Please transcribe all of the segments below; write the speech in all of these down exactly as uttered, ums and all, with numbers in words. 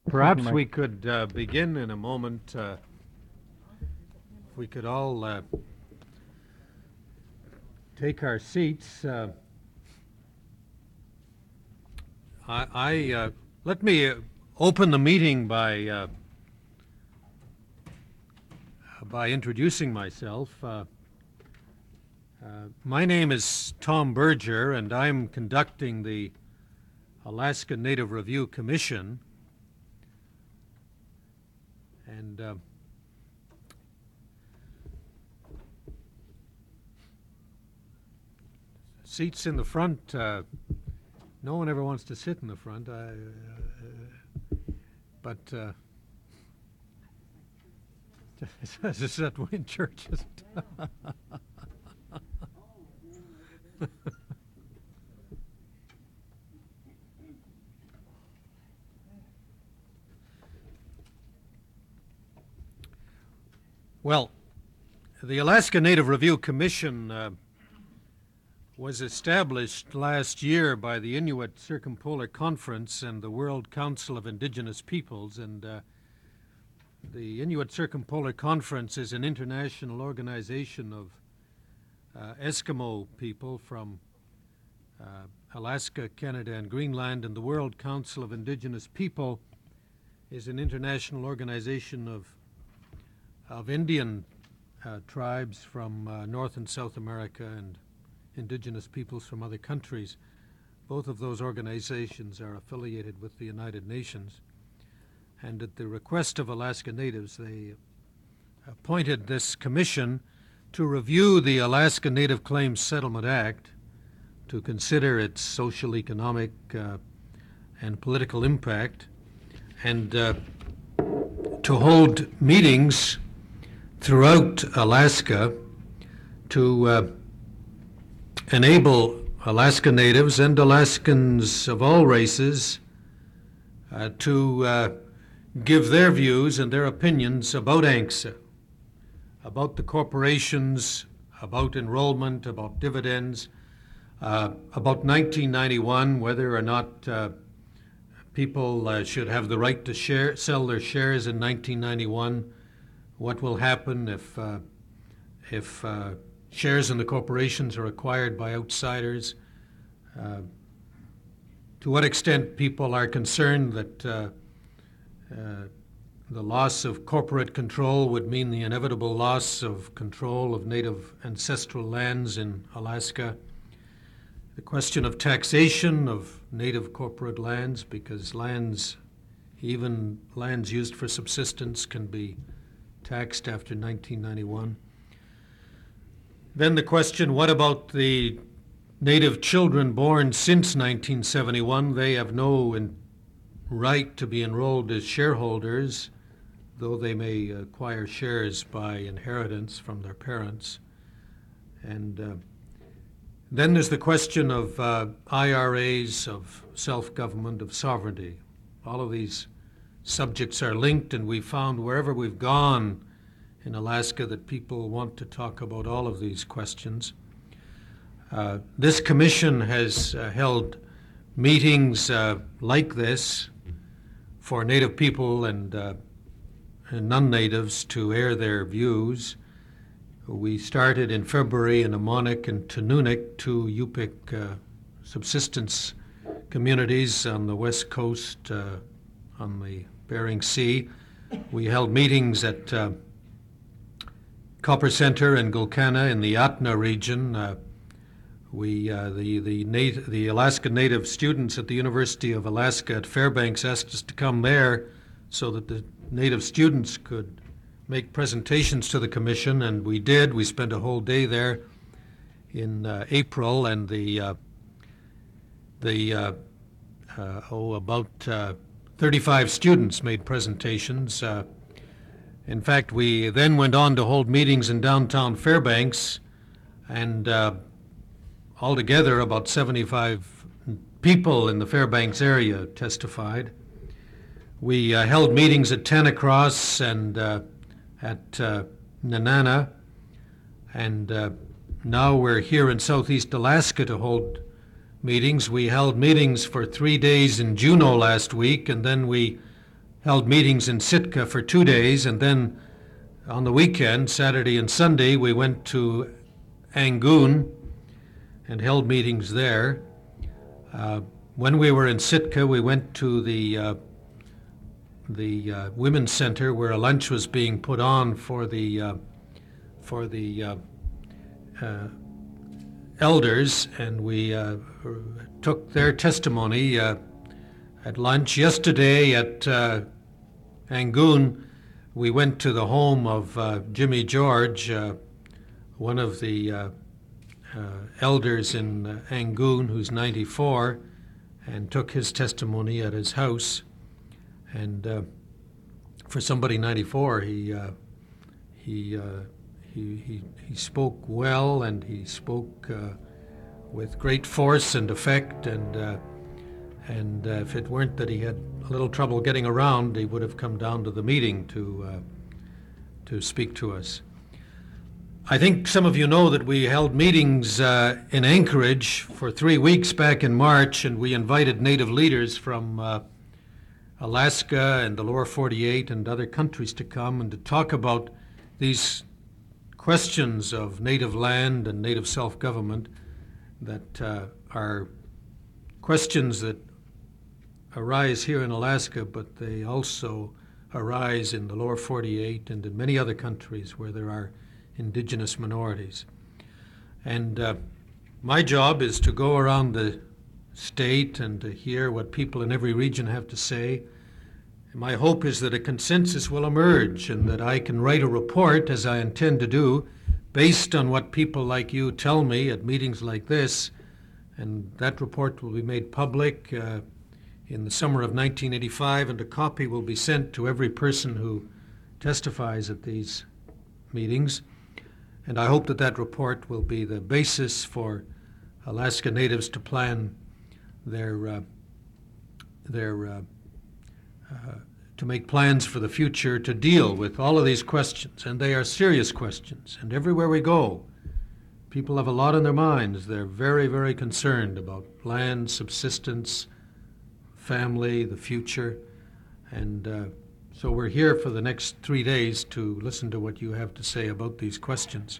Perhaps we could uh, begin in a moment. Uh, if we could all uh, take our seats. Uh, I, I uh, let me uh, open the meeting by uh, by introducing myself. Uh, uh, my name is Tom Berger, and I'm conducting the Alaska Native Review Commission. And uh, seats in the front, uh, no one ever wants to sit in the front, I, uh, but uh, this is at Wayne Church, isn't it? Well, the Alaska Native Review Commission uh, was established last year by the Inuit Circumpolar Conference and the World Council of Indigenous Peoples, and uh, the Inuit Circumpolar Conference is an international organization of uh, Eskimo people from uh, Alaska, Canada, and Greenland, and the World Council of Indigenous People is an international organization of of Indian uh, tribes from uh, North and South America and indigenous peoples from other countries. Both of those organizations are affiliated with the United Nations. And at the request of Alaska Natives, they appointed this commission to review the Alaska Native Claims Settlement Act, to consider its social, economic, uh, and political impact, and uh, to hold meetings throughout Alaska to uh, enable Alaska Natives and Alaskans of all races uh, to uh, give their views and their opinions about A N C S A, about the corporations, about enrollment, about dividends, uh, about nineteen ninety-one, whether or not uh, people uh, should have the right to share, sell their shares in nineteen ninety-one, what will happen if uh, if uh, shares in the corporations are acquired by outsiders, uh, to what extent people are concerned that uh, uh, the loss of corporate control would mean the inevitable loss of control of native ancestral lands in Alaska, the question of taxation of native corporate lands, because lands, even lands used for subsistence, can be taxed after nineteen ninety-one. Then the question, what about the Native children born since nineteen seventy-one? They have no in- right to be enrolled as shareholders, though they may acquire shares by inheritance from their parents. And uh, then there's the question of uh, I R As, of self-government, of sovereignty. All of these subjects are linked, and we found wherever we've gone in Alaska that people want to talk about all of these questions. Uh, this commission has uh, held meetings uh, like this for Native people and, uh, and non-Natives to air their views. We started in February in Amonik and Tanunuk, two Yupik uh, subsistence communities on the west coast uh, on the Bering Sea. We held meetings at uh, Copper Center and Gulkana in the Atna region. Uh, we, uh, the, the, nat- the Alaska Native students at the University of Alaska at Fairbanks asked us to come there so that the Native students could make presentations to the commission, and we did. We spent a whole day there in uh, April, and the, uh, the uh, uh, oh, about uh, thirty-five students made presentations. Uh, in fact, we then went on to hold meetings in downtown Fairbanks, and uh, altogether about seventy-five people in the Fairbanks area testified. We uh, held meetings at Tanacross and uh, at uh, Nenana, and uh, now we're here in Southeast Alaska to hold meetings. We held meetings for three days in Juneau last week, and then we held meetings in Sitka for two days, and then on the weekend, Saturday and Sunday, we went to Angoon and held meetings there. Uh, when we were in Sitka, we went to the uh, the uh, Women's Center where a lunch was being put on for the uh, for the uh, uh, elders, and we uh, took their testimony uh, at lunch. Yesterday at uh, Angoon, we went to the home of uh, Jimmy George, uh, one of the uh, uh, elders in uh, Angoon, who's ninety-four, and took his testimony at his house. And uh, for somebody ninety-four, he uh, he, uh, he he he spoke well, and he spoke uh, with great force and effect. And uh, and uh, if it weren't that he had a little trouble getting around, he would have come down to the meeting to uh, to speak to us. I think some of you know that we held meetings uh, in Anchorage for three weeks back in March, and we invited Native leaders from uh, Alaska and the lower forty-eight and other countries to come and to talk about these questions of native land and native self-government that uh, are questions that arise here in Alaska, but they also arise in the lower forty-eight and in many other countries where there are indigenous minorities. And uh, my job is to go around the state and to hear what people in every region have to say. And my hope is that a consensus will emerge and that I can write a report, as I intend to do, based on what people like you tell me at meetings like this. And that report will be made public uh, in the summer of nineteen eighty-five, and a copy will be sent to every person who testifies at these meetings. And I hope that that report will be the basis for Alaska Natives to plan their, uh, their uh, uh, to make plans for the future to deal with all of these questions. And they are serious questions. And everywhere we go, people have a lot on their minds. They're very, very concerned about land, subsistence, family, the future. And uh, so we're here for the next three days to listen to what you have to say about these questions.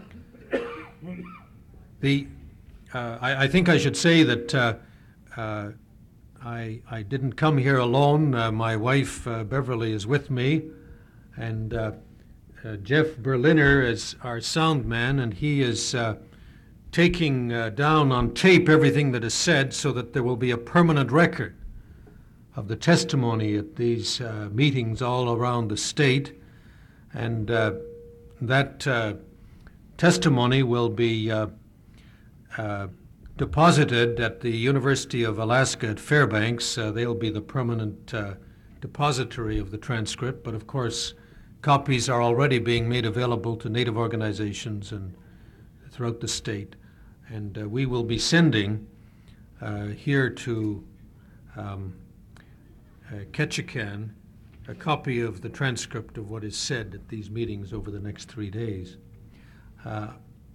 The, uh, I, I think I should say that uh, uh, I, I didn't come here alone. Uh, my wife, uh, Beverly, is with me, and uh, uh, Jeff Berliner is our sound man, and he is uh, taking uh, down on tape everything that is said so that there will be a permanent record of the testimony at these uh, meetings all around the state. And uh, that uh, testimony will be uh, uh, deposited at the University of Alaska at Fairbanks. Uh, they'll be the permanent uh, depository of the transcript, but of course copies are already being made available to Native organizations and throughout the state. And uh, we will be sending uh, here to um, Uh, Ketchikan, a copy of the transcript of what is said at these meetings over the next three days. Uh,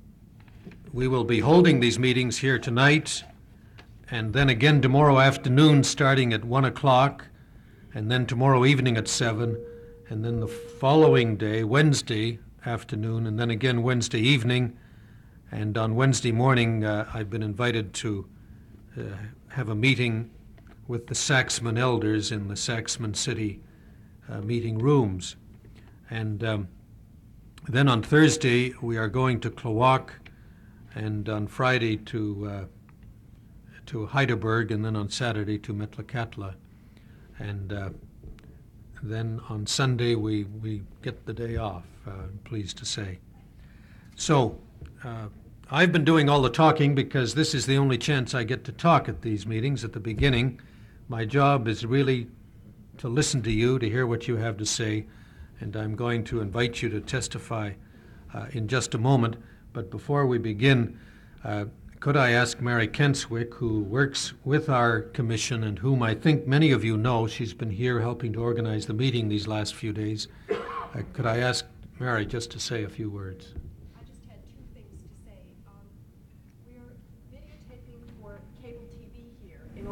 we will be holding these meetings here tonight, and then again tomorrow afternoon starting at one o'clock, and then tomorrow evening at seven, and then the following day, Wednesday afternoon, and then again Wednesday evening. And on Wednesday morning, uh, I've been invited to uh, have a meeting with the Saxman elders in the Saxman City uh, meeting rooms. And um, then on Thursday, we are going to Klawock, and on Friday to uh, to Heidelberg, and then on Saturday to Metlakatla. And uh, then on Sunday, we, we get the day off, uh, I'm pleased to say. So uh, I've been doing all the talking because this is the only chance I get to talk at these meetings at the beginning. My job is really to listen to you, to hear what you have to say, and I'm going to invite you to testify uh, in just a moment. But before we begin, uh, could I ask Mary Kenswick, who works with our commission and whom I think many of you know, she's been here helping to organize the meeting these last few days, uh, could I ask Mary just to say a few words? I just had two things to say. Um, we're videotaping for cable T V here in order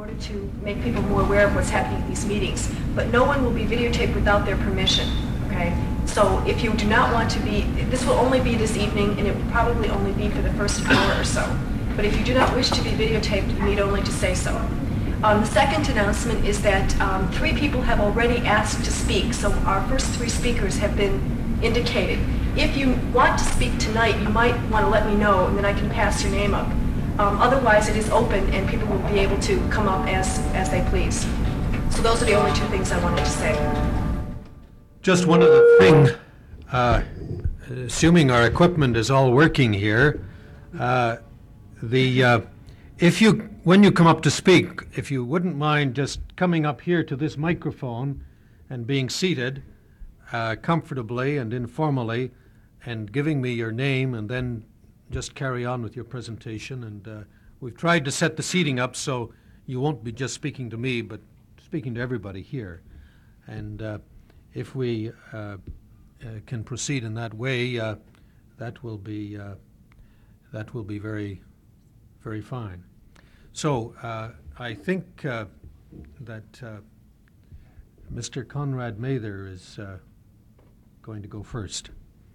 order to make people more aware of what's happening at these meetings. But no one will be videotaped without their permission, okay? So if you do not want to be, this will only be this evening, and it will probably only be for the first hour or so. But if you do not wish to be videotaped, you need only to say so. Um, the second announcement is that um, three people have already asked to speak, so our first three speakers have been indicated. If you want to speak tonight, you might want to let me know, and then I can pass your name up. Um, otherwise, it is open, and people will be able to come up as, as they please. So those are the only two things I wanted to say. Just one other thing. Uh, assuming our equipment is all working here, uh, the uh, if you when you come up to speak, if you wouldn't mind just coming up here to this microphone and being seated uh, comfortably and informally, and giving me your name, and then just carry on with your presentation. And uh, we've tried to set the seating up so you won't be just speaking to me, but speaking to everybody here. And uh, if we uh, uh, can proceed in that way, uh, that will be uh, that will be very, very fine. So uh, I think uh, that uh, Mister Conrad Mather is uh, going to go first.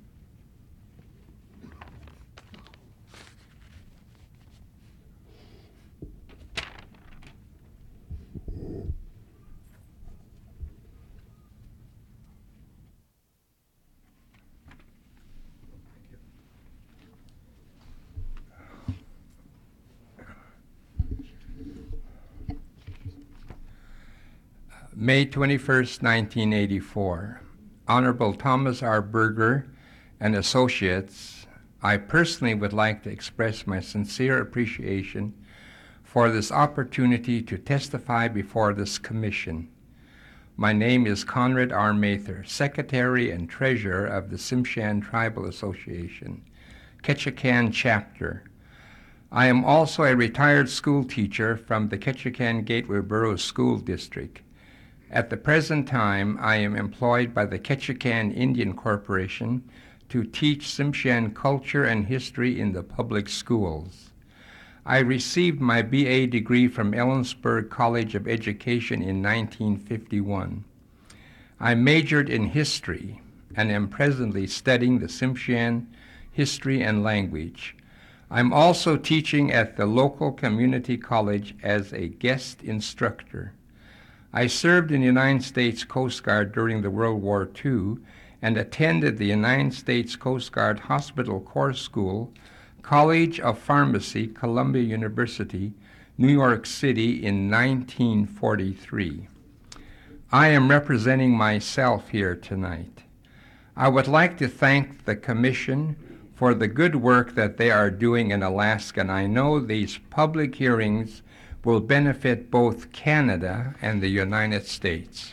May twenty-first, nineteen eighty-four. Honorable Thomas R. Berger and Associates, I personally would like to express my sincere appreciation for this opportunity to testify before this commission. My name is Conrad R. Mather, Secretary and Treasurer of the Tsimshian Tribal Association, Ketchikan Chapter. I am also a retired school teacher from the Ketchikan Gateway Borough School District. At the present time, I am employed by the Ketchikan Indian Corporation to teach Tsimshian culture and history in the public schools. I received my B A degree from Ellensburg College of Education in nineteen fifty-one. I majored in history and am presently studying the Tsimshian history and language. I'm also teaching at the local community college as a guest instructor. I served in the United States Coast Guard during the World War Two and attended the United States Coast Guard Hospital Corps School, College of Pharmacy, Columbia University, New York City in nineteen forty-three. I am representing myself here tonight. I would like to thank the Commission for the good work that they are doing in Alaska, and I know these public hearings will benefit both Canada and the United States.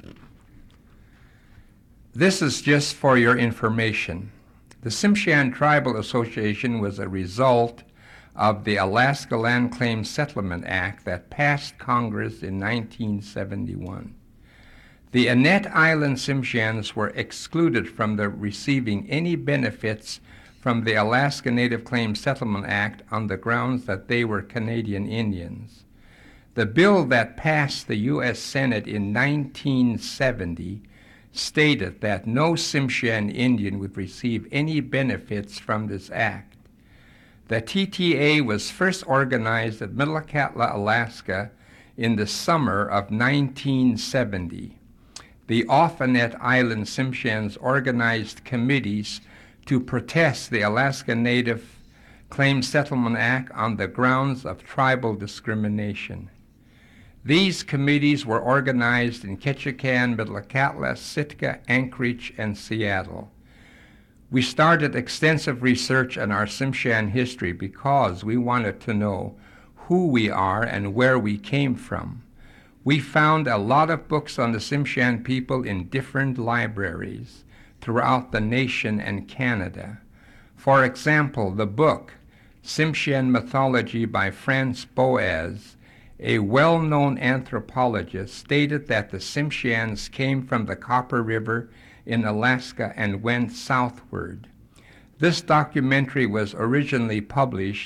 This is just for your information. The Tsimshian Tribal Association was a result of the Alaska Land Claim Settlement Act that passed Congress in nineteen seventy-one. The Annette Island Tsimshians were excluded from the receiving any benefits from the Alaska Native Claims Settlement Act on the grounds that they were Canadian Indians. The bill that passed the U S Senate in nineteen seventy stated that no Tsimshian Indian would receive any benefits from this act. The T T A was first organized at Metlakatla, Alaska in the summer of nineteen seventy. The off-Annette Island Tsimshians organized committees to protest the Alaska Native Claims Settlement Act on the grounds of tribal discrimination. These committees were organized in Ketchikan, Metlakatla, Sitka, Anchorage, and Seattle. We started extensive research on our Tsimshian history because we wanted to know who we are and where we came from. We found a lot of books on the Tsimshian people in different libraries throughout the nation and Canada. For example, the book Tsimshian Mythology by Franz Boas, a well-known anthropologist, stated that the Tsimshians came from the Copper River in Alaska and went southward. This documentary was originally published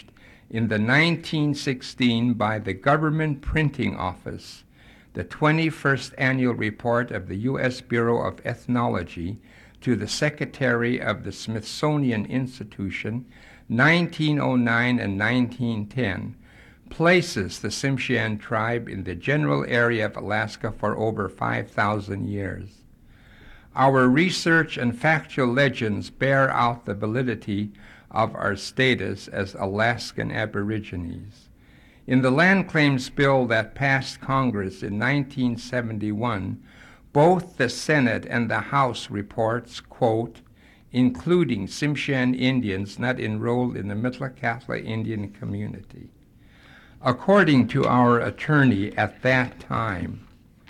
in the nineteen sixteen by the Government Printing Office, the twenty-first annual report of the U S Bureau of Ethnology to the Secretary of the Smithsonian Institution, nineteen oh nine and nineteen ten, places the Tsimshian tribe in the general area of Alaska for over five thousand years. Our research and factual legends bear out the validity of our status as Alaskan Aborigines. In the Land Claims Bill that passed Congress in nineteen seventy-one, both the Senate and the House reports, quote, including Tsimshian Indians not enrolled in the Metlakatla Indian community. According to our attorney at that time,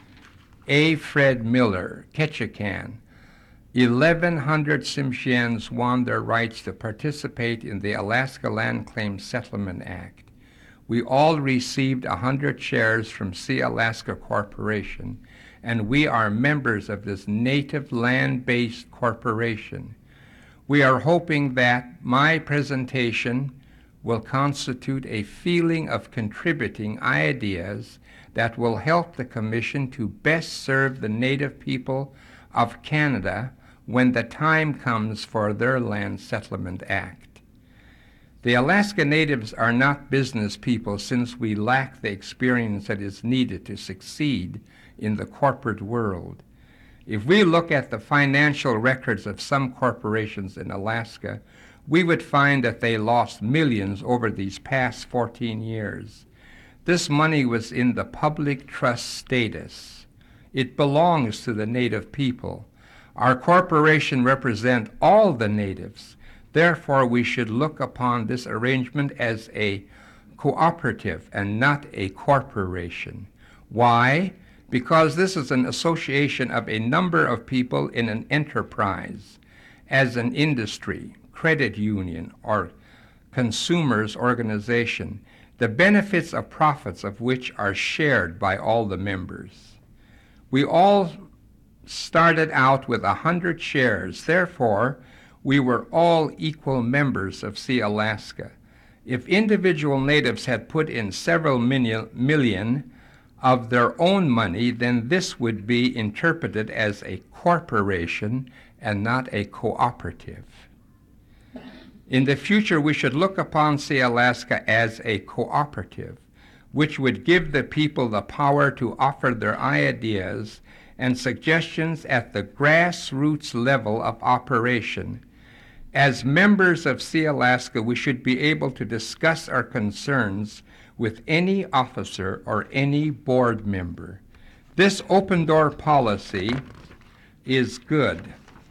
A. Fred Miller, Ketchikan, eleven hundred Tsimshians won their rights to participate in the Alaska Land Claims Settlement Act. We all received one hundred shares from Sealaska Corporation, and we are members of this native land-based corporation. We are hoping that my presentation will constitute a feeling of contributing ideas that will help the Commission to best serve the Native people of Canada when the time comes for their Land Settlement Act. The Alaska Natives are not business people, since we lack the experience that is needed to succeed in the corporate world. If we look at the financial records of some corporations in Alaska, we would find that they lost millions over these past fourteen years. This money was in the public trust status. It belongs to the Native people. Our corporation represents all the Natives. Therefore, we should look upon this arrangement as a cooperative and not a corporation. Why? Because this is an association of a number of people in an enterprise, as an industry, credit union, or consumers organization, the benefits of profits of which are shared by all the members. We all started out with a hundred shares. Therefore, we were all equal members of Sealaska. If individual natives had put in several million, million of their own money, then this would be interpreted as a corporation and not a cooperative. In the future, we should look upon Sealaska as a cooperative, which would give the people the power to offer their ideas and suggestions at the grassroots level of operation. As members of Sealaska, we should be able to discuss our concerns with any officer or any board member. This open-door policy is good.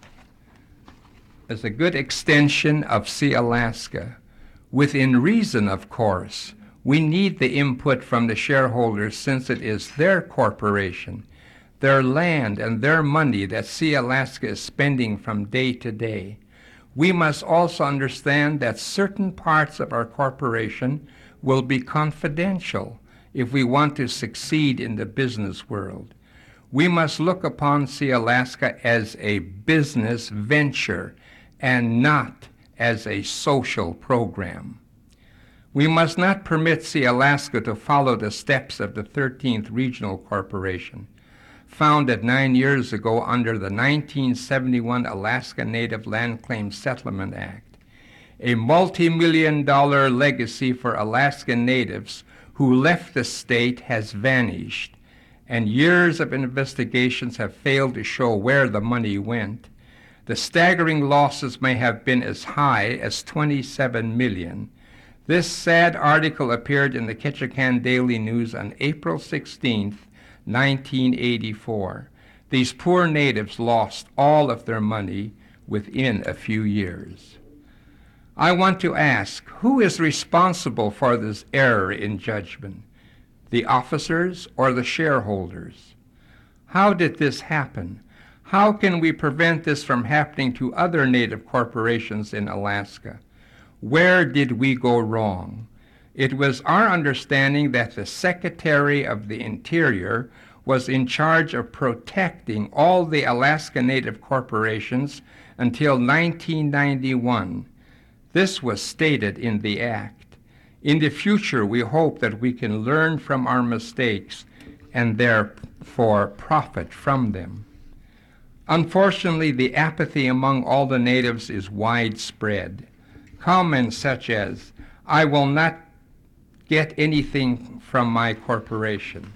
It's a good extension of Sealaska. Within reason, of course. We need the input from the shareholders, since it is their corporation, their land, and their money that Sealaska is spending from day to day. We must also understand that certain parts of our corporation will be confidential if we want to succeed in the business world. We must look upon Sealaska as a business venture and not as a social program. We must not permit Sealaska to follow the steps of the thirteenth Regional Corporation, founded nine years ago under the nineteen seventy-one Alaska Native Land Claims Settlement Act, a multi-million dollar legacy for Alaskan natives who left the state has vanished, and years of investigations have failed to show where the money went. The staggering losses may have been as high as twenty-seven million. This sad article appeared in the Ketchikan Daily News on April sixteenth, nineteen eighty-four. These poor natives lost all of their money within a few years. I want to ask, who is responsible for this error in judgment? The officers or the shareholders? How did this happen? How can we prevent this from happening to other native corporations in Alaska? Where did we go wrong? It was our understanding that the Secretary of the Interior was in charge of protecting all the Alaska Native corporations until nineteen ninety-one. This was stated in the Act. In the future, we hope that we can learn from our mistakes and therefore profit from them. Unfortunately, the apathy among all the natives is widespread. Comments such as, "I will not get anything from my corporation,"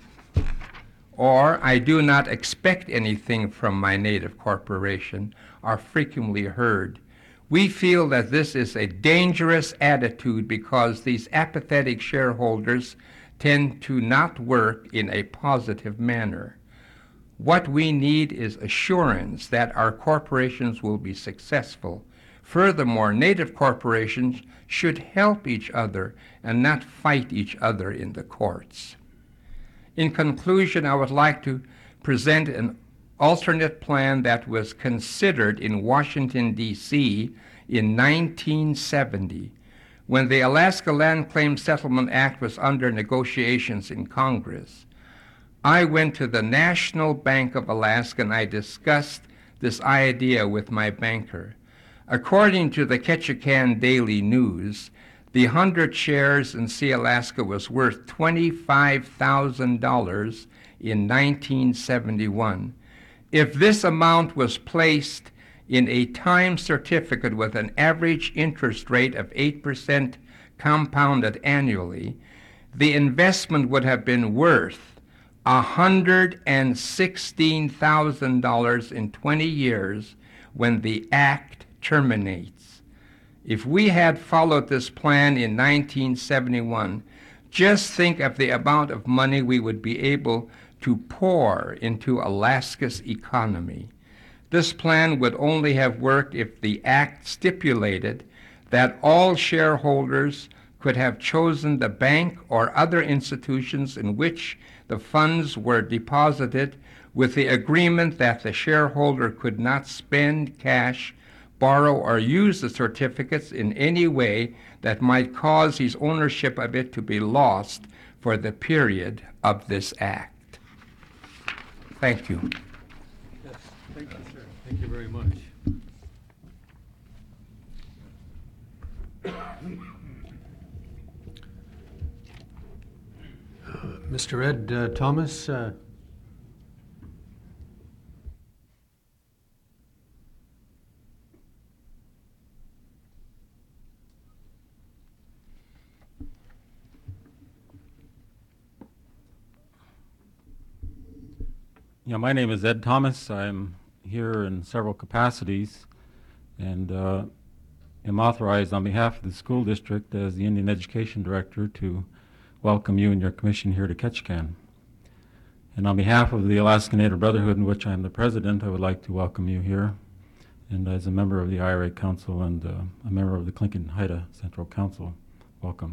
or "I do not expect anything from my native corporation," are frequently heard. We feel that this is a dangerous attitude because these apathetic shareholders tend to not work in a positive manner. What we need is assurance that our corporations will be successful. Furthermore, native corporations should help each other and not fight each other in the courts. In conclusion, I would like to present an alternate plan that was considered in Washington, D C in nineteen seventy, when the Alaska Land Claim Settlement Act was under negotiations in Congress. I went to the National Bank of Alaska and I discussed this idea with my banker. According to the Ketchikan Daily News, the one hundred shares in Sealaska was worth twenty-five thousand dollars in nineteen seventy-one. If this amount was placed in a time certificate with an average interest rate of eight percent compounded annually, the investment would have been worth one hundred sixteen thousand dollars in twenty years when the act terminates. If we had followed this plan in nineteen seventy-one, just think of the amount of money we would be able to pour into Alaska's economy. This plan would only have worked if the act stipulated that all shareholders could have chosen the bank or other institutions in which the funds were deposited with the agreement that the shareholder could not spend cash, borrow, or use the certificates in any way that might cause his ownership of it to be lost for the period of this act. Thank you. Yes, thank you, sir. Thank you very much. Uh, Mister Ed uh, Thomas, uh, Yeah, my name is Ed Thomas. I'm here in several capacities and uh, am authorized on behalf of the school district as the Indian Education Director to welcome you and your commission here to Ketchikan. And on behalf of the Alaska Native Brotherhood, in which I'm the president, I would like to welcome you here. And as a member of the I R A Council and uh, a member of the Tlingit Haida Central Council, welcome.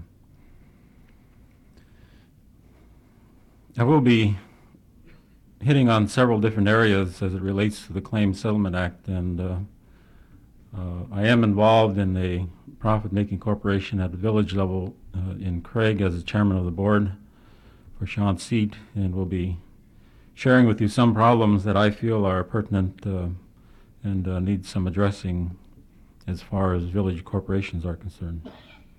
I will be hitting on several different areas as it relates to the Claims Settlement Act, and uh, uh, I am involved in a profit-making corporation at the village level uh, in Craig as the chairman of the board for Sean Seat, and will be sharing with you some problems that I feel are pertinent uh, and uh, need some addressing as far as village corporations are concerned.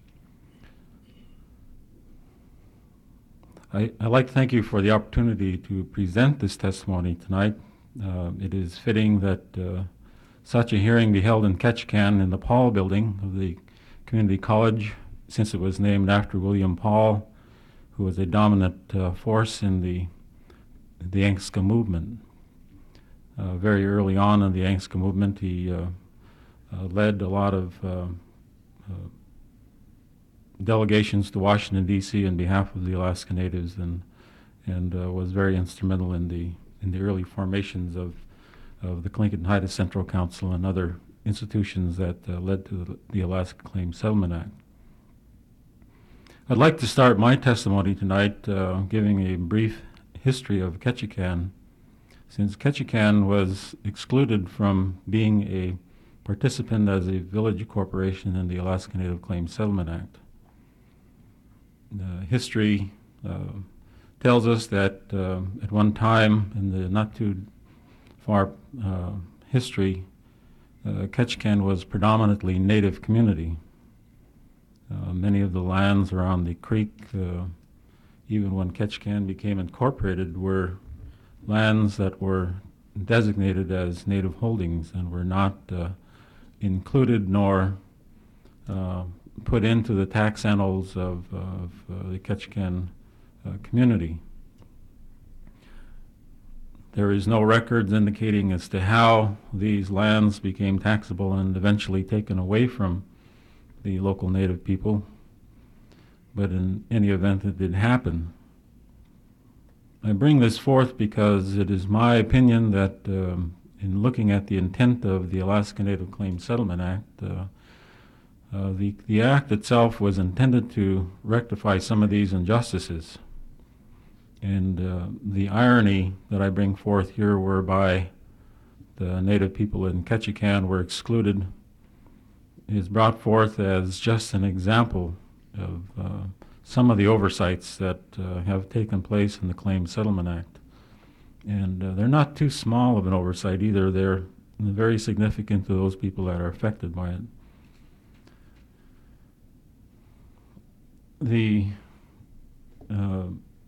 I, I'd like to thank you for the opportunity to present this testimony tonight. Uh, it is fitting that uh, such a hearing be held in Ketchikan in the Paul building of the community college, since it was named after William Paul, who was a dominant uh, force in the, the Angska movement. Uh, very early on in the Angska movement, he uh, uh, led a lot of uh, uh, delegations to Washington, D C on behalf of the Alaska Natives, and and uh, was very instrumental in the in the early formations of of the Tlingit Haida Central Council and other institutions that uh, led to the, the Alaska Claims Settlement Act. I'd like to start my testimony tonight uh, giving a brief history of Ketchikan, since Ketchikan was excluded from being a participant as a village corporation in the Alaska Native Claims Settlement Act. Uh, history uh, tells us that uh, at one time in the not too far uh, history, uh, Ketchikan was predominantly native community. Uh, many of the lands around the creek, uh, even when Ketchikan became incorporated, were lands that were designated as native holdings and were not uh, included nor uh, put into the tax annals of, of uh, the Ketchikan uh, community. There is no records indicating as to how these lands became taxable and eventually taken away from the local native people, but in any event it did happen. I bring this forth because it is my opinion that um, in looking at the intent of the Alaska Native Claims Settlement Act, uh, uh, the, the act itself was intended to rectify some of these injustices. And uh, the irony that I bring forth here, whereby the native people in Ketchikan were excluded, is brought forth as just an example of uh, some of the oversights that uh, have taken place in the Claims Settlement Act. And uh, they're not too small of an oversight either. They're very significant to those people that are affected by it. The uh,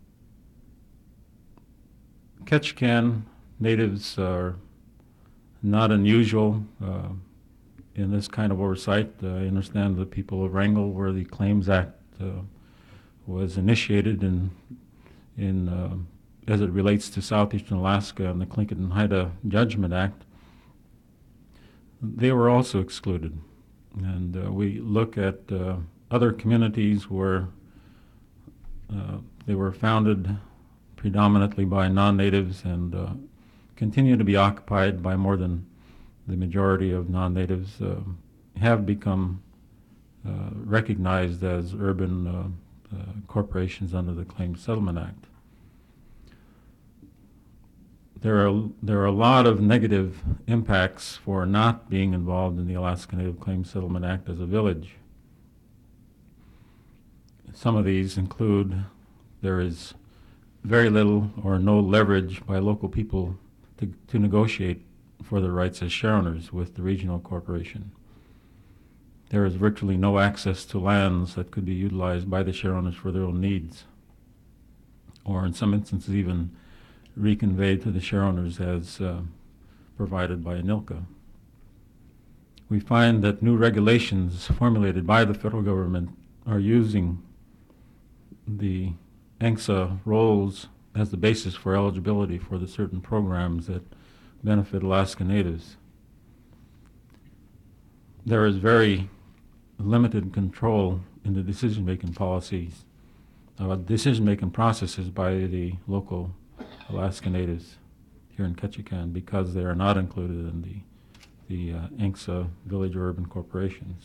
Ketchikan natives are not unusual uh, in this kind of oversight. Uh, I understand the people of Wrangell, where the Claims Act uh, was initiated in, in uh, as it relates to southeastern Alaska and the Tlingit and Haida Judgment Act, they were also excluded. And uh, we look at uh, other communities where uh, they were founded predominantly by non-natives and uh, continue to be occupied by more than the majority of non-natives, uh, have become uh, recognized as urban uh, uh, corporations under the Claims Settlement Act. There are, there are a lot of negative impacts for not being involved in the Alaska Native Claims Settlement Act as a village. Some of these include there is very little or no leverage by local people to, to negotiate for their rights as shareowners with the regional corporation. There is virtually no access to lands that could be utilized by the shareowners for their own needs, or in some instances even reconveyed to the shareowners as uh, provided by ANILCA. We find that new regulations formulated by the federal government are using the A N C S A roles as the basis for eligibility for the certain programs that benefit Alaska Natives. There is very limited control in the decision-making policies, uh, decision-making processes by the local Alaska Natives here in Ketchikan, because they are not included in the, the uh, A N C S A village or urban corporations.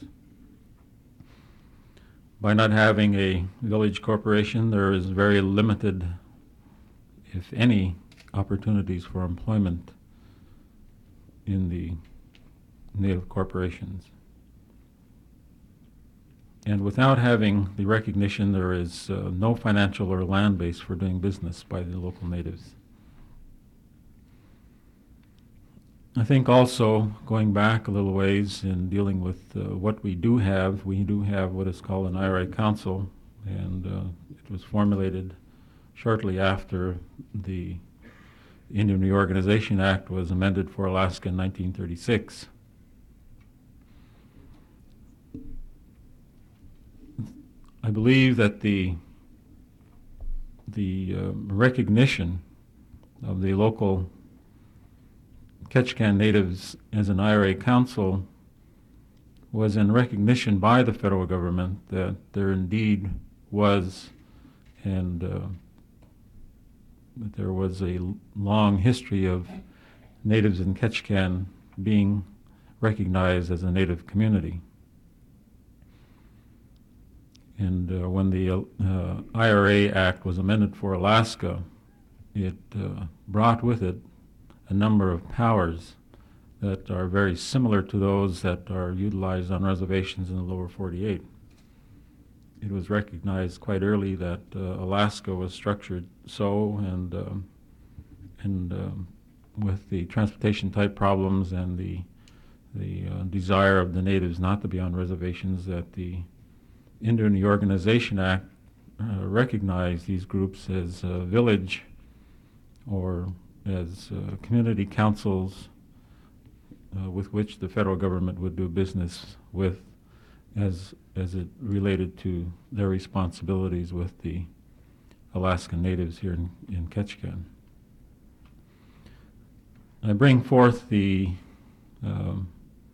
By not having a village corporation, there is very limited, if any, opportunities for employment in the native corporations. And without having the recognition, there is uh, no financial or land base for doing business by the local natives. I think also, going back a little ways in dealing with uh, what we do have, we do have what is called an I R A council, and uh, it was formulated shortly after the Indian Reorganization Act was amended for Alaska in nineteen thirty-six. I believe that the, the uh, recognition of the local Ketchikan natives as an I R A council was in recognition by the federal government that there indeed was, and uh, that there was a l- long history of natives in Ketchikan being recognized as a native community. And uh, when the uh, I R A Act was amended for Alaska, it uh, brought with it a number of powers that are very similar to those that are utilized on reservations in the lower forty-eight. It was recognized quite early that uh, Alaska was structured so, and um, and um, with the transportation type problems and the the uh, desire of the natives not to be on reservations, that the Indian Reorganization Act uh, recognized these groups as a village or as uh, community councils uh, with which the federal government would do business with as, as it related to their responsibilities with the Alaskan Natives here in, in Ketchikan. I bring forth the um,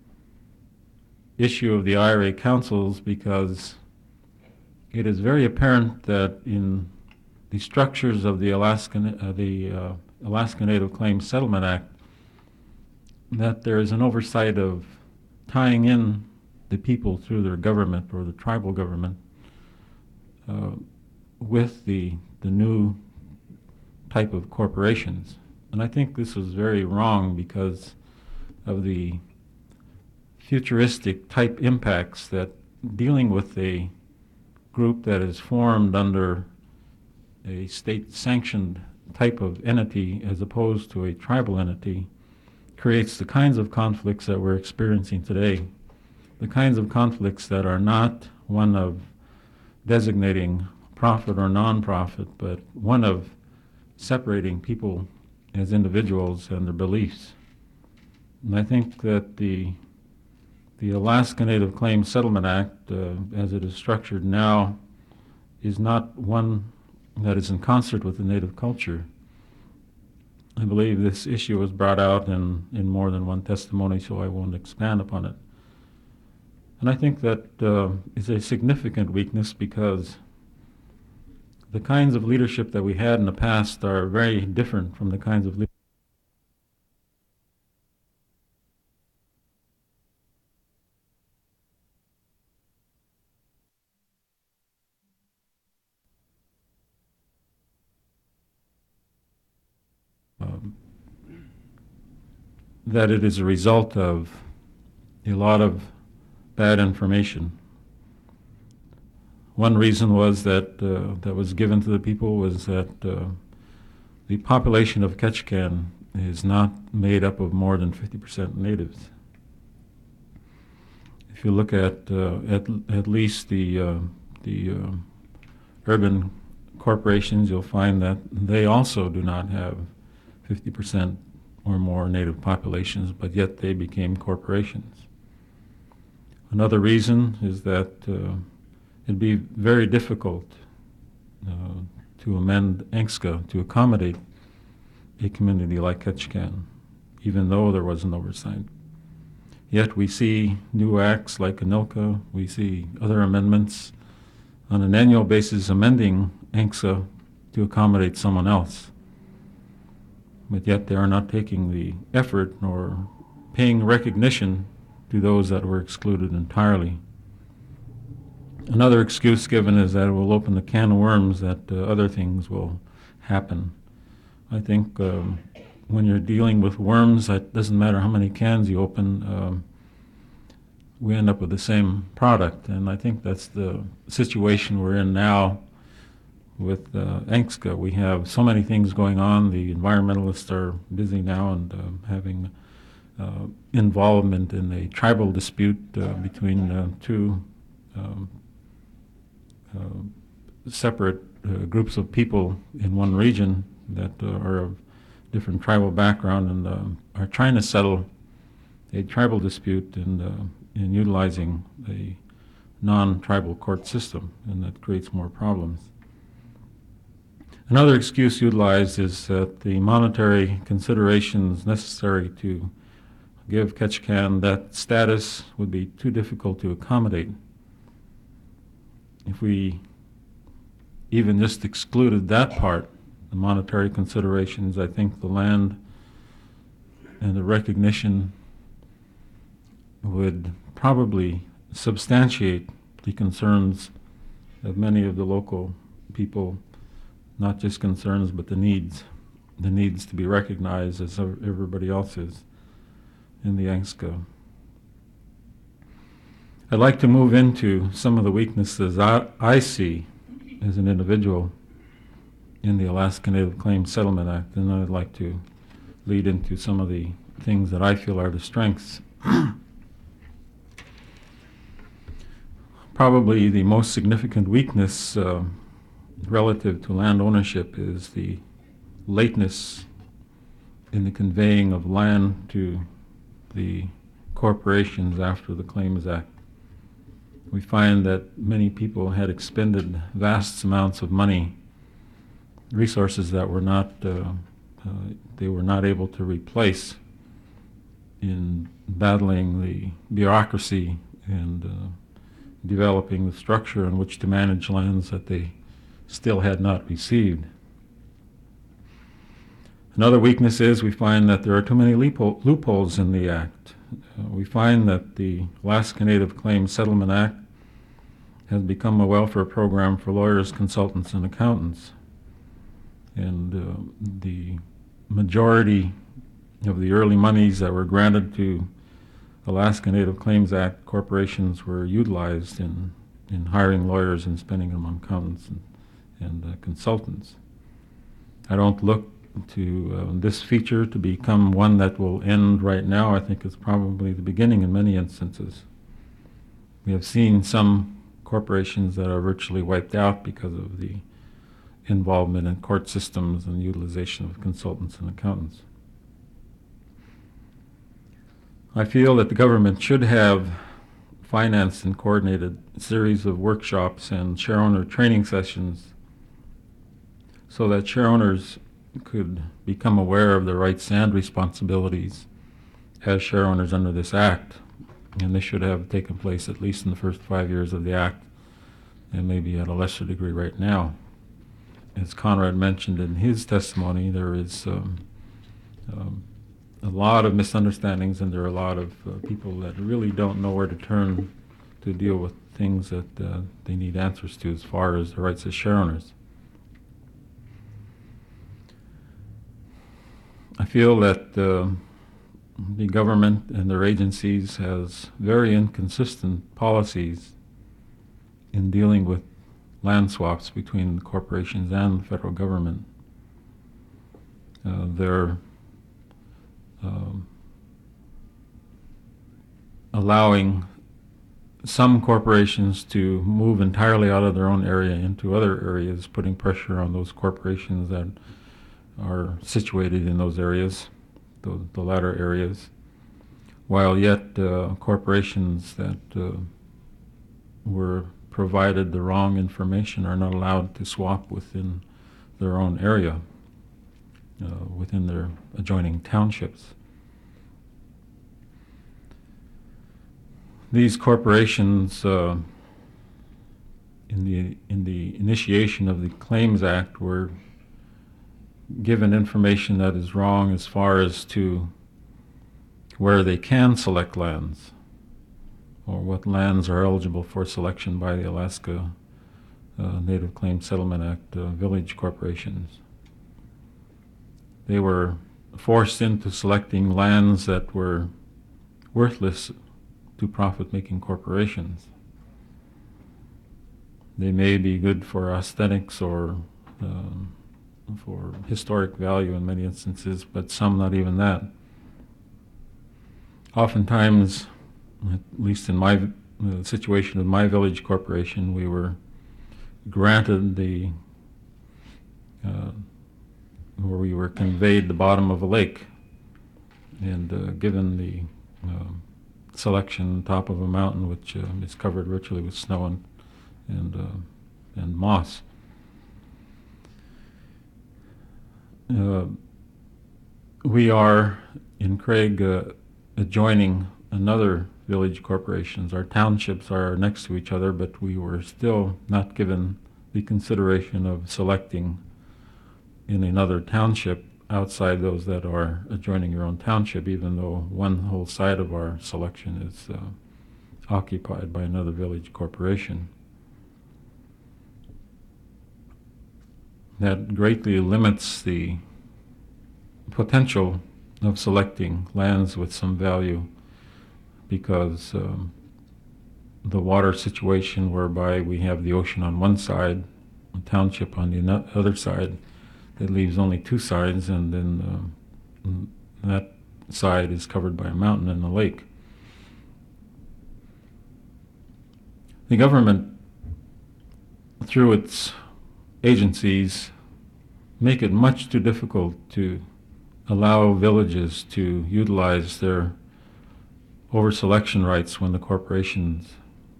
issue of the I R A councils because it is very apparent that in the structures of the Alaskan, uh, the uh, Alaska Native Claims Settlement Act, that there is an oversight of tying in the people through their government or the tribal government uh, with the the new type of corporations. And I think this is very wrong because of the futuristic type impacts that dealing with a group that is formed under a state-sanctioned type of entity as opposed to a tribal entity creates the kinds of conflicts that we're experiencing today, the kinds of conflicts that are not one of designating profit or non-profit, but one of separating people as individuals and their beliefs. And I think that the the Alaska Native Claims Settlement Act, uh, as it is structured now, is not one that is in concert with the Native culture. I believe this issue was brought out in, in more than one testimony, so I won't expand upon it. And I think that uh, is a significant weakness because the kinds of leadership that we had in the past are very different from the kinds of leadership um, that it is a result of a lot of bad information. One reason was that uh, that was given to the people was that uh, the population of Ketchikan is not made up of more than fifty percent natives. If you look at uh, at, at least the uh, the uh, urban corporations, you'll find that they also do not have fifty percent or more native populations, but yet they became corporations. Another reason is that uh, it'd be very difficult uh, to amend A N C S C A to accommodate a community like Ketchikan, even though there was an oversight. Yet we see new acts like ANILCA, we see other amendments on an annual basis amending A N C S C A to accommodate someone else. But yet they are not taking the effort nor paying recognition to those that were excluded entirely. Another excuse given is that it will open the can of worms, that uh, other things will happen. I think um, when you're dealing with worms, it doesn't matter how many cans you open, um, we end up with the same product. And I think that's the situation we're in now with uh, A N C S C A. We have so many things going on. The environmentalists are busy now and uh, having uh, involvement in a tribal dispute uh, between uh, two um, Uh, separate uh, groups of people in one region that uh, are of different tribal background and uh, are trying to settle a tribal dispute and uh, in utilizing a non-tribal court system, and that creates more problems. Another excuse utilized is that the monetary considerations necessary to give Ketchikan that status would be too difficult to accommodate. If we even just excluded that part, the monetary considerations, I think the land and the recognition would probably substantiate the concerns of many of the local people, not just concerns, but the needs, the needs to be recognized as everybody else is in the A N C S C A. I'd like to move into some of the weaknesses I, I see as an individual in the Alaska Native Claims Settlement Act, and then I'd like to lead into some of the things that I feel are the strengths. probably the most significant weakness uh, relative to land ownership is the lateness in the conveying of land to the corporations after the Claims Act. We find that many people had expended vast amounts of money, resources that were not, uh, uh, they were not able to replace in battling the bureaucracy and uh, developing the structure in which to manage lands that they still had not received. Another weakness is we find that there are too many loophole- loopholes in the Act. Uh, we find that the Alaska Native Claims Settlement Act has become a welfare program for lawyers, consultants, and accountants. And uh, the majority of the early monies that were granted to Alaska Native Claims Act corporations were utilized in, in hiring lawyers and spending them on accountants and, and uh, consultants. I don't look to uh, this feature to become one that will end right now. I think it's probably the beginning in many instances. We have seen some corporations that are virtually wiped out because of the involvement in court systems and utilization of consultants and accountants. I feel that the government should have financed and coordinated a series of workshops and shareowner training sessions so that shareowners could become aware of their rights and responsibilities as shareowners under this Act. And this should have taken place at least in the first five years of the Act, and maybe at a lesser degree right now. As Conrad mentioned in his testimony, there is um, um, a lot of misunderstandings, and there are a lot of uh, people that really don't know where to turn to deal with things that uh, they need answers to as far as the rights as shareowners. I feel that uh, the government and their agencies has very inconsistent policies in dealing with land swaps between the corporations and the federal government. Uh, they're um, allowing some corporations to move entirely out of their own area into other areas, putting pressure on those corporations that are situated in those areas, the, the latter areas, while yet uh, corporations that uh, were provided the wrong information are not allowed to swap within their own area, uh, within their adjoining townships. These corporations, uh, in the in the initiation of the Claims Act, were given information that is wrong as far as to where they can select lands, or what lands are eligible for selection by the Alaska uh, Native Claims Settlement Act uh, village corporations. They were forced into selecting lands that were worthless to profit-making corporations. They may be good for aesthetics or um, for historic value in many instances, but some not even that. Oftentimes, at least in my uh, situation of my village corporation, we were granted the, uh, or we were conveyed the bottom of a lake and uh, given the uh, selection top of a mountain which uh, is covered virtually with snow and, and, uh, and moss. Uh, we are in Craig uh, adjoining another village corporations. Our townships are next to each other, but we were still not given the consideration of selecting in another township outside those that are adjoining your own township, even though one whole side of our selection is uh, occupied by another village corporation. That greatly limits the potential of selecting lands with some value, because um, the water situation whereby we have the ocean on one side, a township on the other side, that leaves only two sides, and then uh, that side is covered by a mountain and a lake. the government, through its agencies, make it much too difficult to allow villages to utilize their over-selection rights when the corporations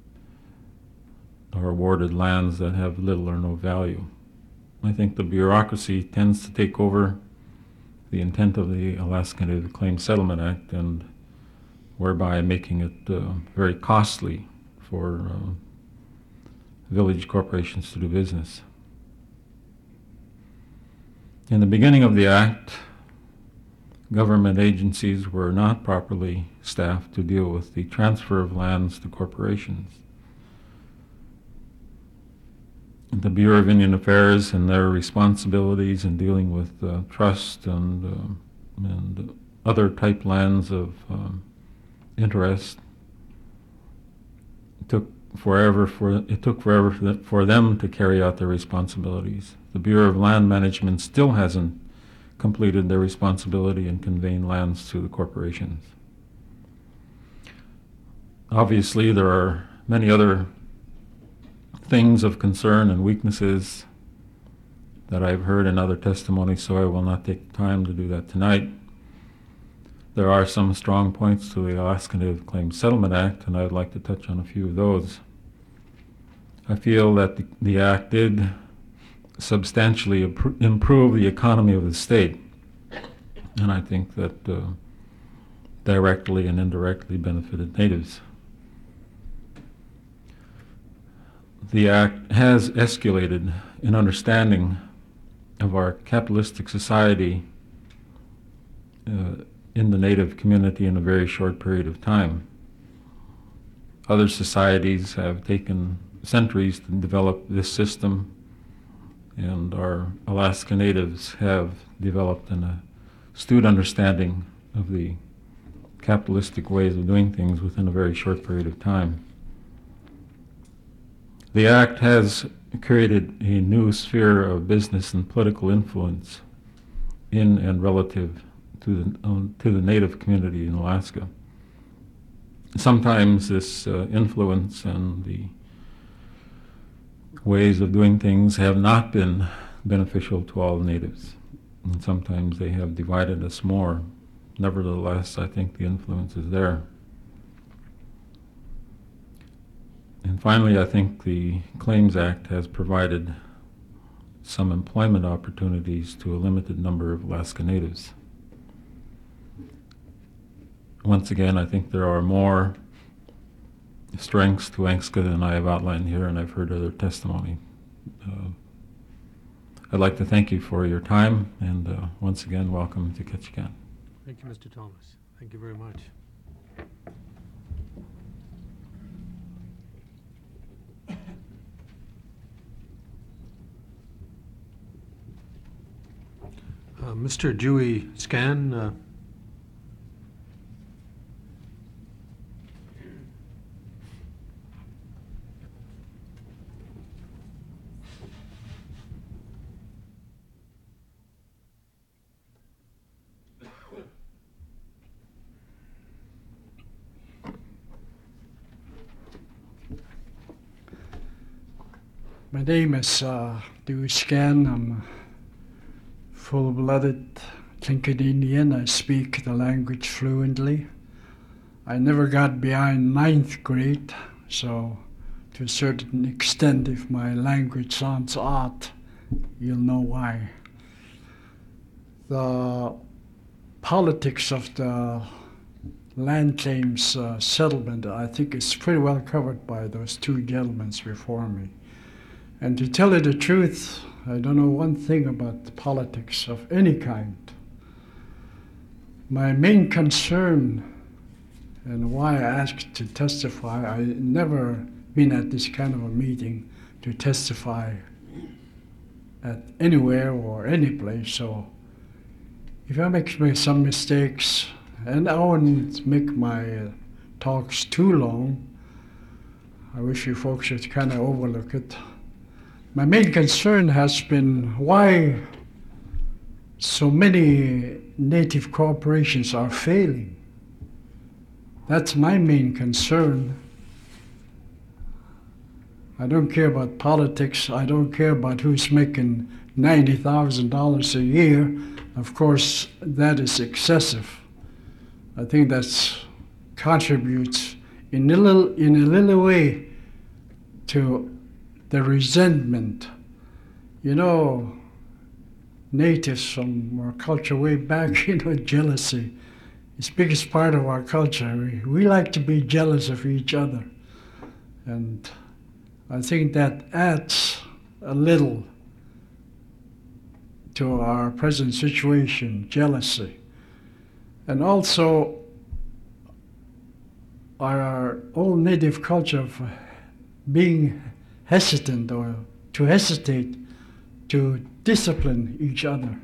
are awarded lands that have little or no value. I think the bureaucracy tends to take over the intent of the Alaska Native Claims Settlement Act, and whereby making it uh, very costly for uh, village corporations to do business. In the beginning of the act, government agencies were not properly staffed to deal with the transfer of lands to corporations. The Bureau of Indian Affairs and their responsibilities in dealing with uh, trust and, uh, and other type lands of um, interest took forever for it took forever for, the, for them to carry out their responsibilities. The Bureau of Land Management still hasn't completed their responsibility in conveying lands to the corporations. Obviously, there are many other things of concern and weaknesses that I've heard in other testimony, so I will not take time to do that tonight. There are some strong points to the Alaska Native Claims Settlement Act, and I'd like to touch on a few of those. I feel that the, the Act did substantially improve the economy of the state, and I think that uh, directly and indirectly benefited natives. The Act has escalated an understanding of our capitalistic society uh, in the Native community in a very short period of time. Other societies have taken centuries to develop this system, and our Alaska Natives have developed an astute understanding of the capitalistic ways of doing things within a very short period of time. The Act has created a new sphere of business and political influence in and relative to the, um, to the Native community in Alaska. Sometimes this uh, influence and the ways of doing things have not been beneficial to all natives, and sometimes they have divided us more. Nevertheless, I think the influence is there. And finally, I think the Claims Act has provided some employment opportunities to a limited number of Alaska Natives. Once again, I think there are more strengths to A N C S C A than I have outlined here, and I've heard other testimony. Uh, I'd like to thank you for your time, and uh, once again, welcome to Ketchikan. Thank you, Mister Thomas. Thank you very much. Uh, Mister Dewey Scan, uh, My name is uh, Dewey Scan. I'm a full-blooded Tlingit Indian. I speak the language fluently. I never got beyond ninth grade, so to a certain extent, if my language sounds odd, you'll know why. The politics of the land claims uh, settlement, I think, is pretty well covered by those two gentlemen before me. And to tell you the truth, I don't know one thing about the politics of any kind. My main concern and why I asked to testify, I never been at this kind of a meeting to testify at anywhere or any place. So if I make some mistakes, and I won't make my uh, talks too long, I wish you folks would kind of overlook it. My main concern has been why so many native corporations are failing. That's my main concern. I don't care about politics. I don't care about who's making ninety thousand dollars a year. Of course, that is excessive. I think that contributes in a little, in a little way to the resentment. You know, natives from our culture way back, you know, jealousy. It's the biggest part of our culture. We, we like to be jealous of each other. And I think that adds a little to our present situation, jealousy. And also our old native culture of being hesitant or to hesitate to discipline each other.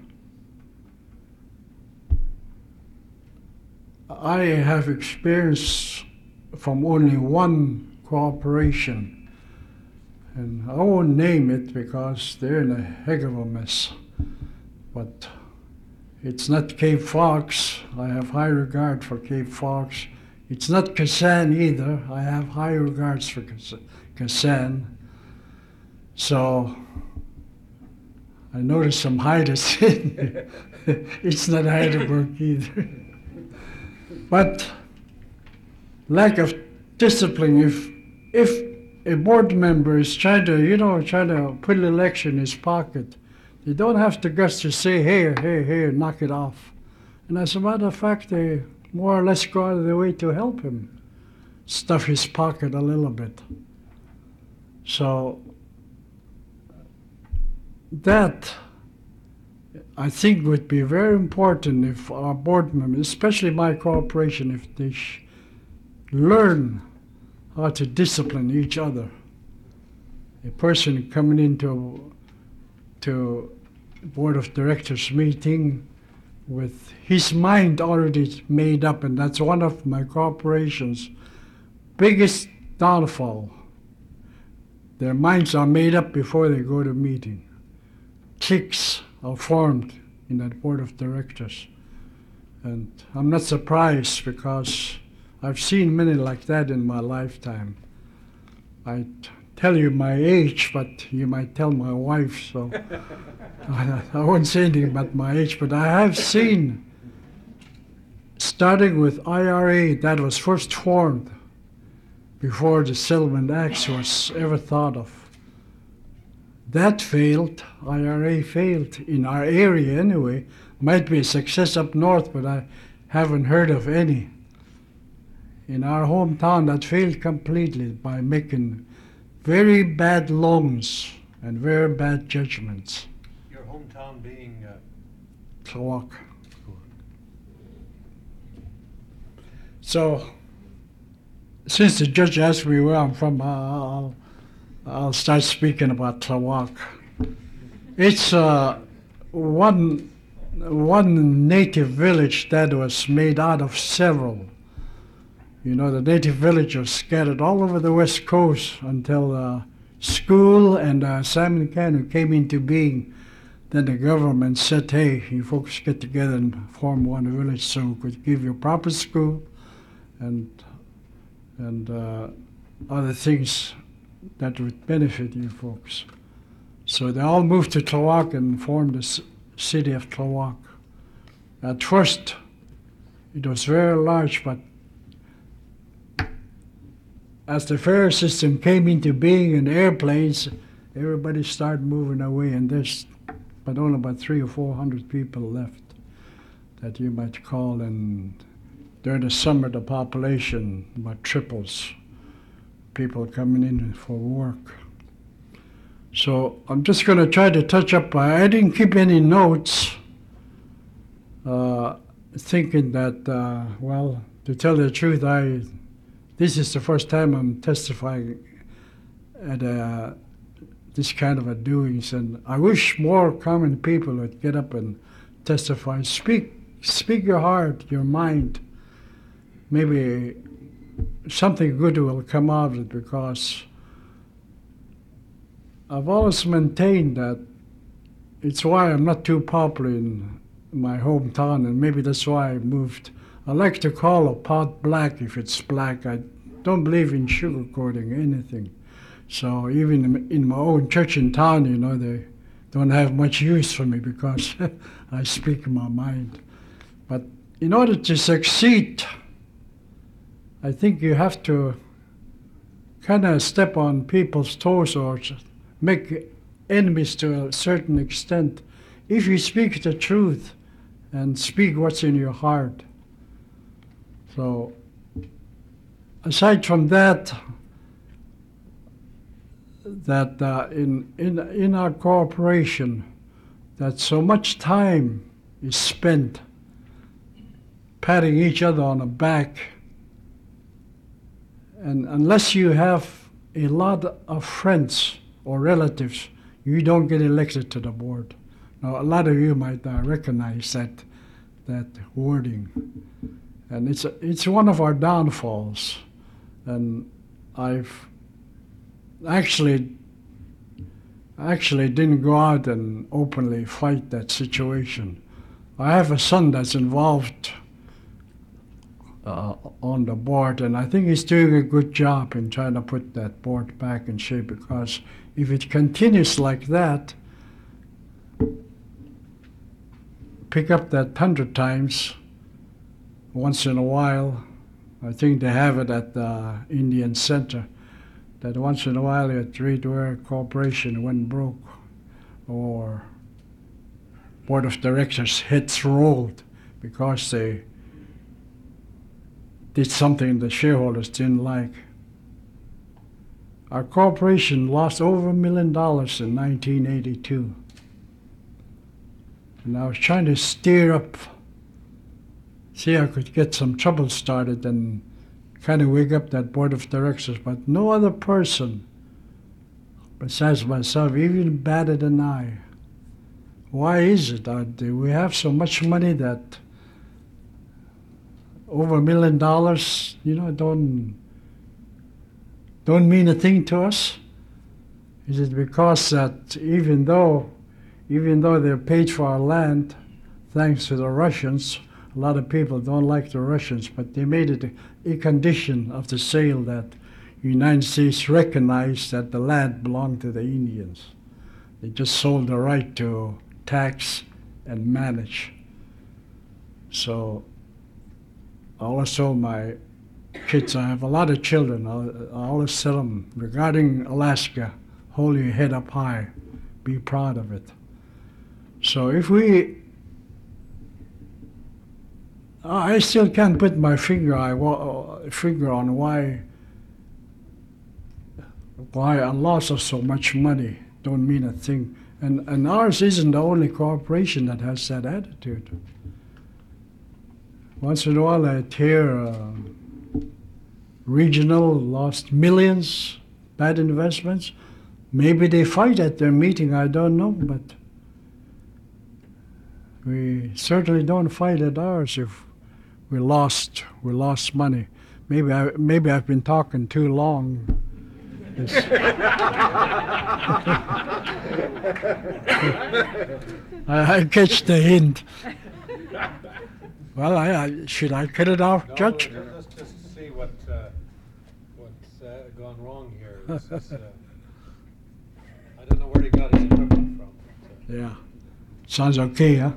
I have experience from only one corporation, and I won't name it because they're in a heck of a mess. But it's not Cape Fox. I have high regard for Cape Fox. It's not Kasan either. I have high regards for Kasan. So I noticed some Heidelberg. It's not Heidelberg either. But lack of discipline. If if a board member is trying to, you know, trying to put an election in his pocket, they don't have the guts to say, here, here, here, knock it off. And as a matter of fact, they more or less go out of their way to help him stuff his pocket a little bit. So that, I think, would be very important if our board members, especially my corporation, if they sh- learn how to discipline each other. A person coming into to board of directors meeting with his mind already made up, and that's one of my corporation's biggest downfall. Their minds are made up before they go to meeting. Cliques are formed in that board of directors. And I'm not surprised because I've seen many like that in my lifetime. I t- tell you my age, but you might tell my wife, so I, I won't say anything about my age, but I have seen, starting with I R A that was first formed before the Settlement Act was ever thought of. That failed, I R A failed, in our area anyway. Might be a success up north, but I haven't heard of any. In our hometown, that failed completely by making very bad loans and very bad judgments. Your hometown being uh, Tlawac. So, since the judge asked me where I'm from, I'll, I'll start speaking about Tlawac. It's uh, one, one native village that was made out of several. You know, the native village was scattered all over the west coast until uh, school and uh, Simon Canoe came into being. Then the government said, hey, you folks get together and form one village so we could give you proper school and and uh, other things that would benefit you folks. So they all moved to Tlawac and formed the c- city of Tlawac. At first, it was very large, but as the ferry system came into being and airplanes, everybody started moving away, and there's but only about three or four hundred people left that you might call, and during the summer the population about triples, people coming in for work. So I'm just going to try to touch up. I didn't keep any notes, uh, thinking that, uh, well, to tell the truth, I this is the first time I'm testifying at a, this kind of a doings, and I wish more common people would get up and testify. Speak, speak your heart, your mind. Maybe something good will come out of it, because I've always maintained that it's why I'm not too popular in my hometown, and maybe that's why I moved. I like to call a pot black if it's black. I don't believe in sugarcoating anything. So even in- in my own church in town, you know, they don't have much use for me because I speak my mind. But in order to succeed, I think you have to kind of step on people's toes or just make enemies to a certain extent. If you speak the truth and speak what's in your heart. So, aside from that, that uh, in, in, in our cooperation, that so much time is spent patting each other on the back. And unless you have a lot of friends or relatives, you don't get elected to the board. Now, a lot of you might uh, recognize that that wording, and it's it's one of our downfalls. And I've actually actually didn't go out and openly fight that situation. I have a son that's involved uh, on the board, and I think he's doing a good job in trying to put that board back in shape, because if it continues like that, pick up that hundred times once in a while. I think they have it at the Indian Center, that once in a while you read where a corporation went broke or board of directors heads rolled because they did something the shareholders didn't like. Our corporation lost over a million dollars in nineteen eighty-two. And I was trying to steer up, see if I could get some trouble started and kind of wake up that board of directors, but no other person besides myself even batted an eye. Why is it? Uh, do we have so much money that over a million dollars, you know, don't don't mean a thing to us? Is it because that even though even though they're paid for our land, thanks to the Russians, a lot of people don't like the Russians, but they made it a, a condition of the sale that the United States recognized that the land belonged to the Indians. They just sold the right to tax and manage. So I always told my kids, I have a lot of children, I, I always tell them, regarding Alaska, hold your head up high, be proud of it. So if we, I still can't put my finger, I, finger on why, why a loss of so much money don't mean a thing. And, and ours isn't the only corporation that has that attitude. Once in a while I hear uh, regional lost millions, bad investments. Maybe they fight at their meeting, I don't know, but we certainly don't fight at ours if we lost we lost money. Maybe I maybe I've been talking too long. I, I catch the hint. Well, I, I should I cut it off, No, Judge? let's just see what, uh, what's uh, gone wrong here. This is, uh, I don't know where he got his equipment from. but, uh, Yeah. Sounds okay, huh?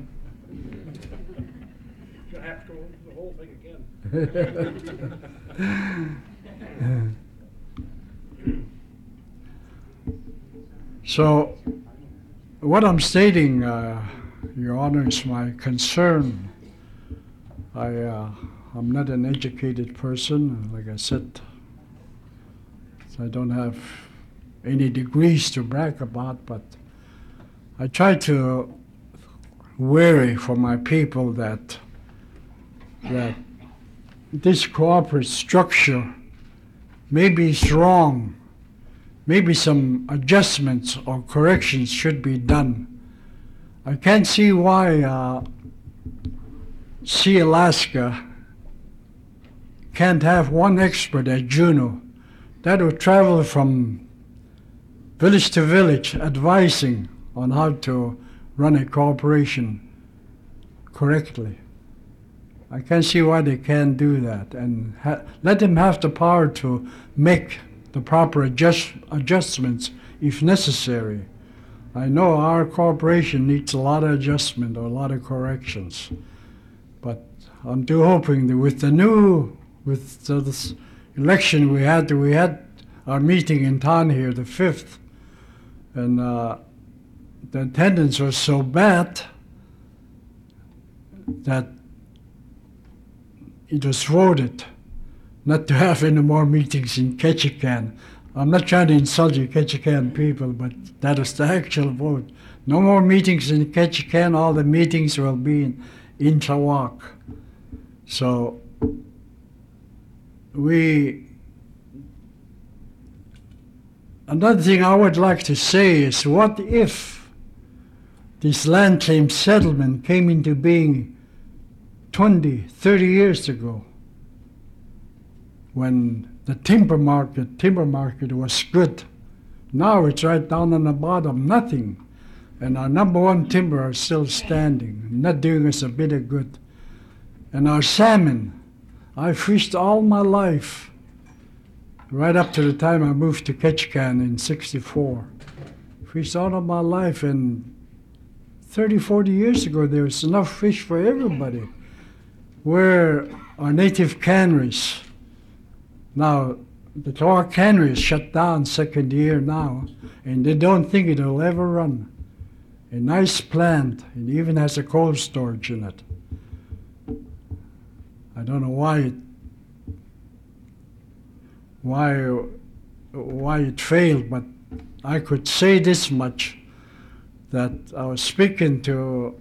You'll have to go over the whole thing again. So, what I'm stating, uh, Your Honor, is my concern. I, uh, I'm not an educated person, like I said. So I don't have any degrees to brag about, but I try to worry for my people that that this corporate structure maybe is wrong. Maybe some adjustments or corrections should be done. I can't see why uh, See Alaska can't have one expert at Juneau that would travel from village to village advising on how to run a corporation correctly. I can't see why they can't do that, and ha- let them have the power to make the proper adjust, adjustments if necessary. I know our corporation needs a lot of adjustment or a lot of corrections, but I'm too hoping that with the new, with the, this election we had, we had our meeting in town here, the fifth, and uh, the attendance was so bad that it was voted not to have any more meetings in Ketchikan. I'm not trying to insult you Ketchikan people, but that was the actual vote. No more meetings in Ketchikan, all the meetings will be in, in Chawak. So we, another thing I would like to say is, what if this land claim settlement came into being twenty, thirty years ago, when the timber market, timber market was good. Now it's right down on the bottom, nothing. And our number one timber are still standing, not doing us a bit of good. And our salmon, I fished all my life, right up to the time I moved to Ketchikan in sixty-four. Fished all of my life, and thirty, forty years ago there was enough fish for everybody. Where our native canneries, now the Chawak cannery is shut down second year now, and they don't think it'll ever run. A nice plant, it even has a cold storage in it. I don't know why it, why, why it failed, but I could say this much, that I was speaking to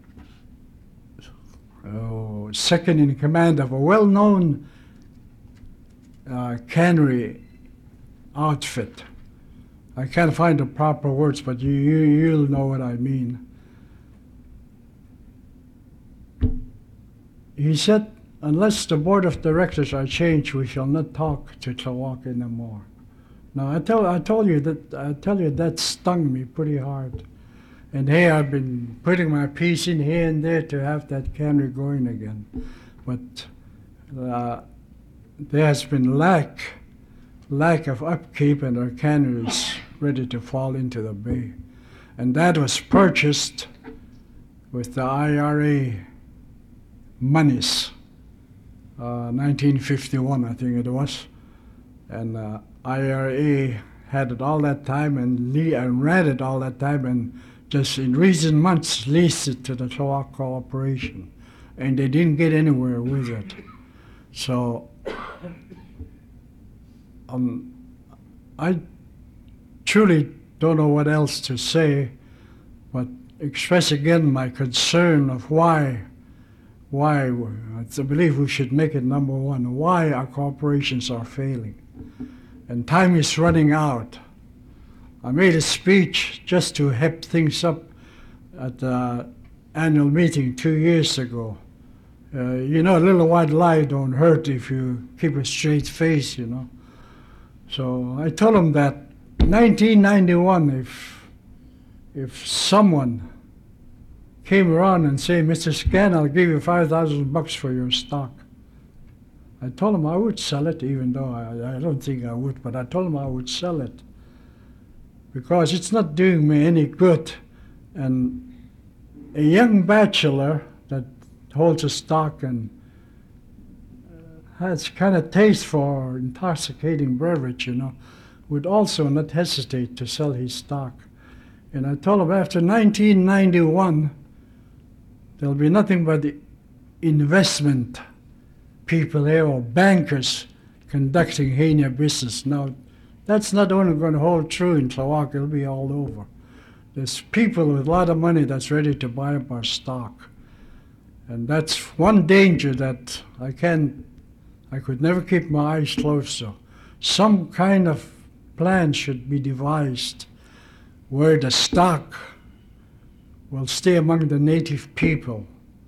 uh, second in command of a well-known uh, cannery outfit. I can't find the proper words, but you, you, you'll know what I mean. He said, unless the board of directors are changed, we shall not talk to Chawak anymore. Now, I, tell, I told you that, I tell you that stung me pretty hard. And hey, I've been putting my piece in here and there to have that cannery going again. But uh, there has been lack, lack of upkeep, and our cannery is ready to fall into the bay. And that was purchased with the I R A monies, uh, nineteen fifty-one, I think it was. And uh, I R A had it all that time and, le- and ran it all that time, and just in recent months leased it to the Chawak Corporation, and they didn't get anywhere with it. So um, I truly don't know what else to say, but express again my concern of why, why, I believe we should make it number one, why our corporations are failing. And time is running out. I made a speech just to hep things up at the annual meeting two years ago. Uh, you know, a little white lie don't hurt if you keep a straight face, you know. So I told him that nineteen ninety-one, if, if someone came around and said, Mister Scan, I'll give you five thousand bucks for your stock, I told him I would sell it, even though I, I don't think I would, but I told him I would sell it, because it's not doing me any good. And a young bachelor that holds a stock and has kind of taste for intoxicating beverage, you know, would also not hesitate to sell his stock. And I told him after nineteen ninety-one, there'll be nothing but the investment people here or bankers conducting Hania business. Now, that's not only going to hold true in Chawak, it'll be all over. There's people with a lot of money that's ready to buy up our stock. And that's one danger that I can't, I could never keep my eyes closed. So some kind of plan should be devised where the stock will stay among the native people.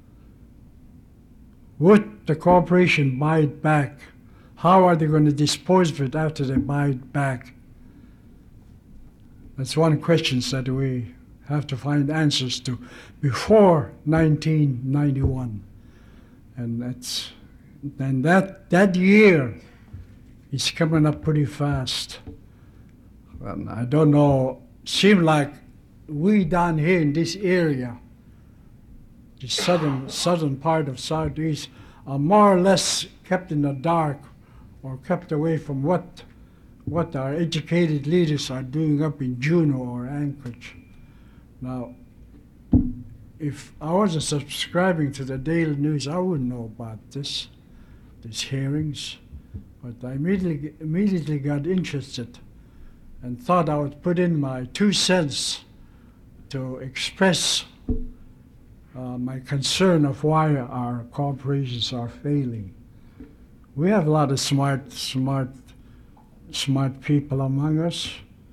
Would the corporation buy it back? How are they going to dispose of it after they buy it back? That's one question that we have to find answers to before nineteen ninety-one. And that's, and that, that year is coming up pretty fast. And I don't know, seem like we down here in this area, the southern southern part of Southeast, are more or less kept in the dark or kept away from what what our educated leaders are doing up in Juneau or Anchorage. Now, if I wasn't subscribing to the Daily News, I wouldn't know about this, these hearings. But I immediately immediately got interested and thought I would put in my two cents to express uh, my concern of why our corporations are failing. We have a lot of smart, smart, smart people among us.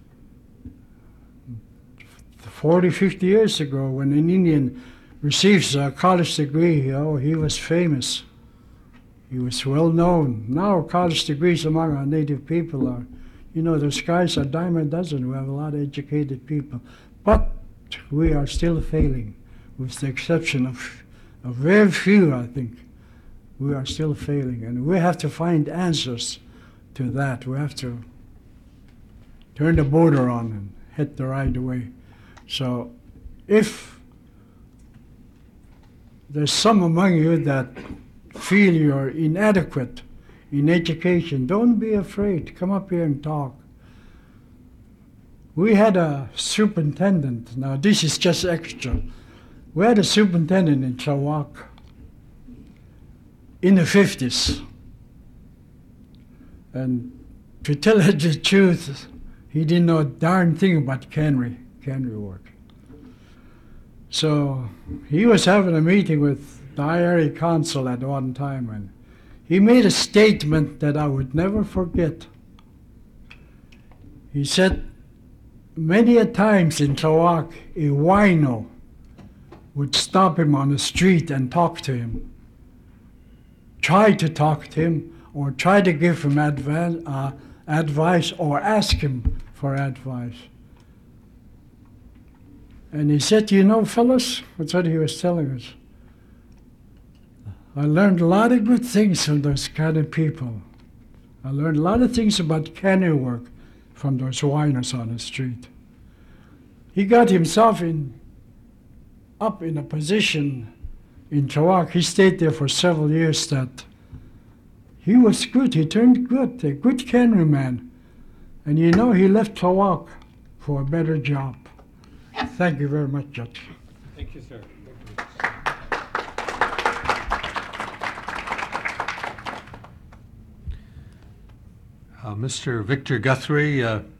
forty, fifty years ago, when an Indian receives a college degree, oh, he was famous. He was well known. Now college degrees among our native people are, you know, the skies are a dime a dozen. We have a lot of educated people. But we are still failing, with the exception of, of very few, I think. We are still failing, and we have to find answers to that. We have to turn the border on and head the right way. So if there's some among you that feel you're inadequate in education, don't be afraid. Come up here and talk. We had a superintendent. Now, this is just extra. We had a superintendent in Chawak in the fifties. And to tell you the truth, he didn't know a darn thing about cannery, cannery work. So he was having a meeting with the I R A council at one time, and he made a statement that I would never forget. He said, many a times in Chawak, a wino would stop him on the street and talk to him, try to talk to him, or try to give him advan- uh, advice or ask him for advice. And he said, you know, fellas, that's what he was telling us. I learned a lot of good things from those kind of people. I learned a lot of things about cannery work from those whiners on the street. He got himself in, up in a position in Chawak. He stayed there for several years that he was good. He turned good, a good cannery man. And you know, he left Chawak for a better job. Thank you very much, Judge. Thank you, sir. Uh, Mister Victor Guthrie, uh,